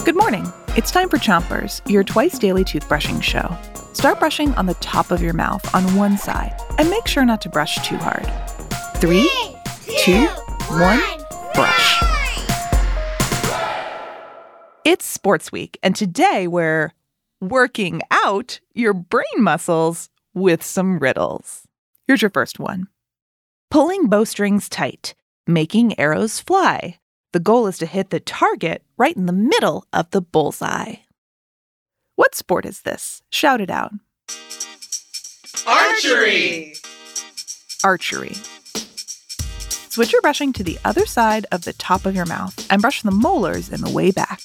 Good morning. It's time for Chompers, your twice-daily toothbrushing show. Start brushing on the top of your mouth on one side, and make sure not to brush too hard. 3, 2, 1, brush. It's Sports Week, and today we're working out your brain muscles with some riddles. Here's your first one. Pulling bowstrings tight, making arrows fly. The goal is to hit the target right in the middle of the bullseye. What sport is this? Shout it out. Archery! Archery. Switch your brushing to the other side of the top of your mouth and brush the molars in the way back.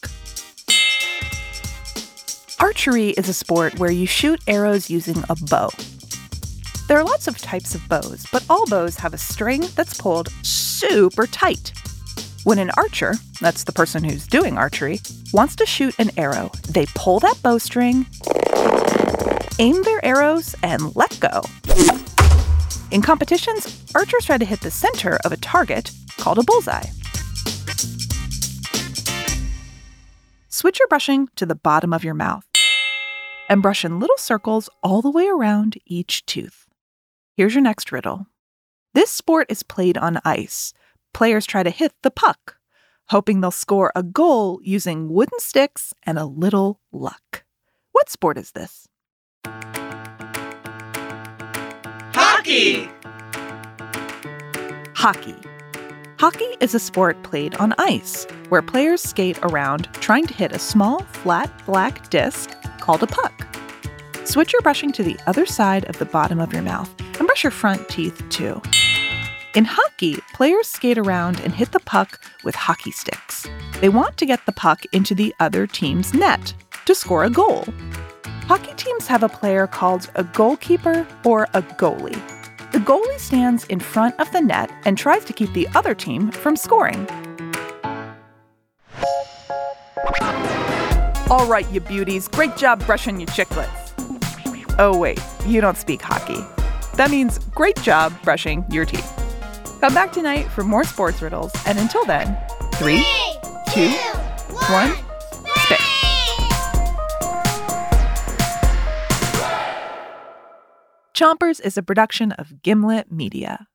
Archery is a sport where you shoot arrows using a bow. There are lots of types of bows, but all bows have a string that's pulled super tight. When an archer, that's the person who's doing archery, wants to shoot an arrow, they pull that bowstring, aim their arrows, and let go. In competitions, archers try to hit the center of a target called a bullseye. Switch your brushing to the bottom of your mouth and brush in little circles all the way around each tooth. Here's your next riddle. This sport is played on ice. Players try to hit the puck, hoping they'll score a goal using wooden sticks and a little luck. What sport is this? Hockey! Hockey. Hockey is a sport played on ice, where players skate around trying to hit a small, flat, black disc called a puck. Switch your brushing to the other side of the bottom of your mouth and brush your front teeth too. In hockey, players skate around and hit the puck with hockey sticks. They want to get the puck into the other team's net to score a goal. Hockey teams have a player called a goalkeeper or a goalie. The goalie stands in front of the net and tries to keep the other team from scoring. All right, you beauties, great job brushing your chiclets. Oh wait, you don't speak hockey. That means great job brushing your teeth. Come back tonight for more sports riddles, and until then, 3, 2, 1, spit. Chompers is a production of Gimlet Media.